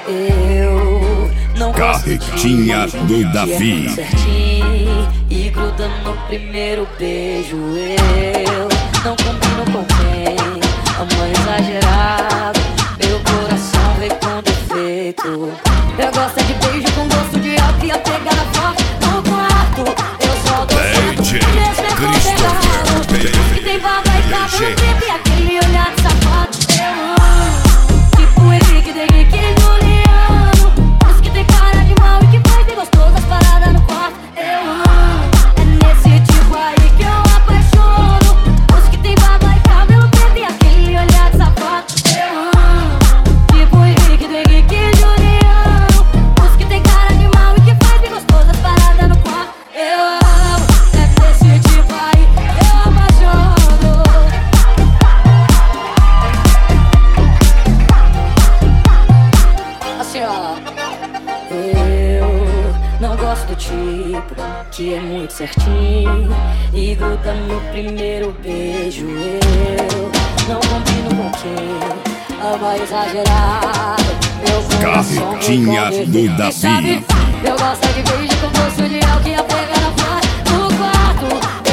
Eu não gosto de Carretinha do Davi. certinho e gruda no primeiro beijo. Eu não combino com quem ama exagerado. Meu coração veio com defeito. Eu gosto de beijo com gosto de álcool e a pegada forte no quarto. Eu só dou certo, Christopher que tem baba e cabo no clipe e aquele olhar de safado. Eu amo, tipo Henrique, Henrique e Juliano. Os que tem cara de mal e que faz bem gostoso as paradas no quarto. Eu amo, é nesse tipo aí que eu apaixono. Os que tem baba e cabelo preto e aquele olhar de safado. Eu amo, tipo Henrique, Henrique e Juliano. Os que tem cara de mal e que faz bem gostoso as paradas no quarto. Eu amo, é nesse tipo aí que eu apaixono. Assim ó, eu não gosto do tipo que é muito certinho e gruda no primeiro beijo. Eu não combino com quem ama exagerado. Meu coração Carretinha vem com do defeito. Davi. Sabe, eu gosto de beijo com gosto de álcool e a pega na frente no quarto.